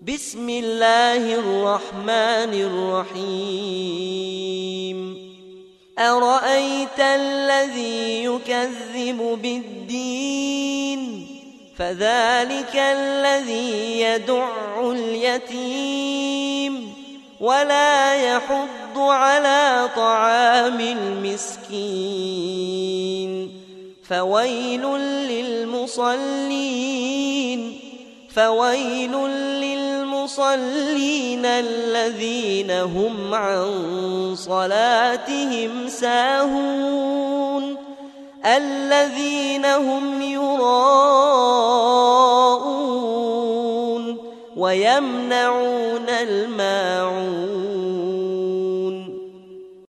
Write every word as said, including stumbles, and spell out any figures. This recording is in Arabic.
بسم الله الرحمن الرحيم أرأيت الذي يكذب بالدين فذلك الذي يدع اليتيم ولا يحض على طعام المسكين فويل للمصلين فويل للمصلين الذين هم عن صلاتهم ساهون الذين هم يراءون ويمنعون الماعون